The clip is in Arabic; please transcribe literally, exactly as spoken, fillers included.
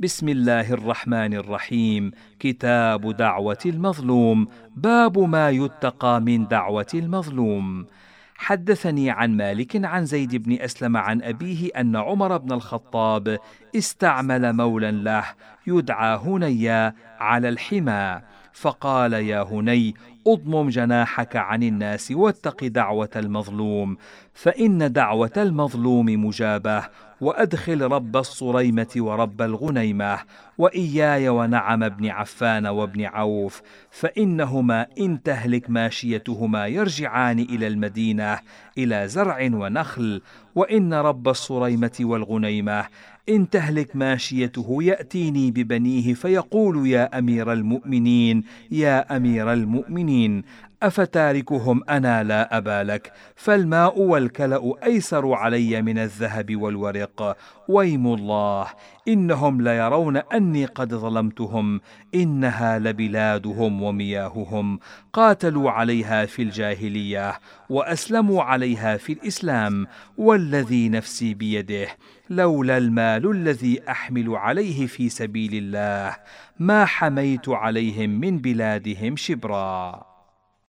بسم الله الرحمن الرحيم. كتاب دعوة المظلوم. باب ما يتقى من دعوة المظلوم. حدثني عن مالك عن زيد بن أسلم عن أبيه أن عمر بن الخطاب استعمل مولا له يدعى هنيا على الحمى، فقال: يا هني، اضمم جناحك عن الناس واتق دعوة المظلوم، فإن دعوة المظلوم مجابة، وأدخل رب الصريمة ورب الغنيمة، وإياي ونعم بن عفان وابن عوف، فإنهما إن تهلك ماشيتهما يرجعان إلى المدينة إلى زرع ونخل، وإن رب الصريمة والغنيمة إن تهلك ماشيته يأتيني ببنيه فيقول: يا أمير المؤمنين يا أمير المؤمنين، أفتاركهم أنا لا أبا لك، فالماء والكلأ أيسر علي من الذهب والورق، ويم الله إنهم ليرون أني قد ظلمتهم، إنها لبلادهم ومياههم، قاتلوا عليها في الجاهلية وأسلموا عليها في الإسلام، والذي نفسي بيده لولا المال الذي أحمل عليه في سبيل الله ما حميت عليهم من بلادهم شبرا.